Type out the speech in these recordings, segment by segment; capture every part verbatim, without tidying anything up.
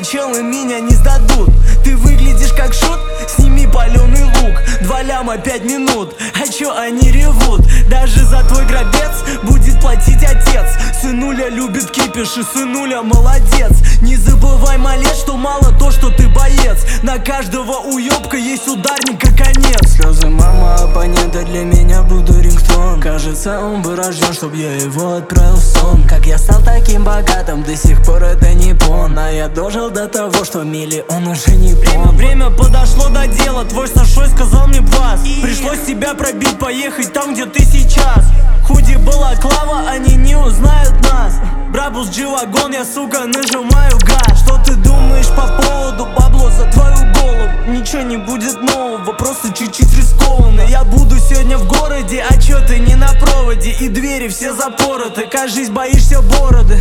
челы меня не сдадут. Ты выглядишь как шут, сними паленый лук. Два ляма пять минут, а чё они ревут? Даже за твой грабец будет платить отец. Сынуля любит кипиш и сынуля молодец. Не забывай, малец, что мало то, что ты боец. На каждого уёбка есть ударник и конец. Слезы мама оппонента для меня буду рингтон. Кажется, он был рожден, чтоб я его отправил в сон. Как я стал таким богатым, до сих пор это не пон. А я дожил до того, что миллион уже не пон. Время подошло до дела, твой старшой сказал мне бас. Пришлось тебя пробить, поехать там, где ты сейчас. Худи была клава, они не узнают нас. Брабус G-Wagon, я, сука, нажимаю газ. Что ты думаешь по поводу бабло за твою голову? Ничего не будет нового, просто чуть-чуть рискованно. Я буду сегодня в городе, а чё ты не на проводе? И двери все запороты, кажись, боишься бороды.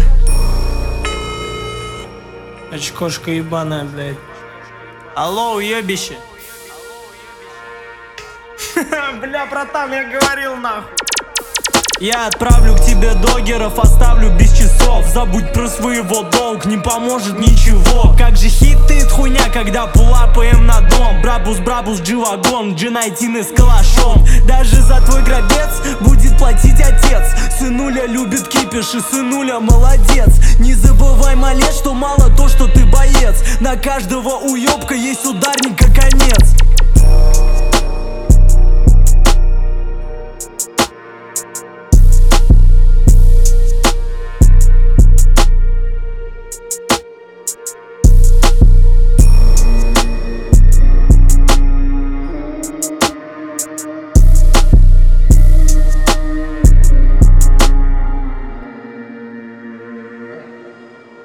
Очкошка ебаная, блядь. Алло, уебище. Бля, братан, я говорил нахуй. Я отправлю к тебе догеров, оставлю без часов. Забудь про своего долг, не поможет ничего. Как же хитает хуйня, когда пулапаем на дом. Брабус, брабус, G-Wagon, джи девятнадцать с калашом. Даже за твой грабец будет платить отец. Сынуля любит кипиш и сынуля молодец. Не забывай, малец, что мало то, что ты боец. На каждого уёбка есть ударник и конец.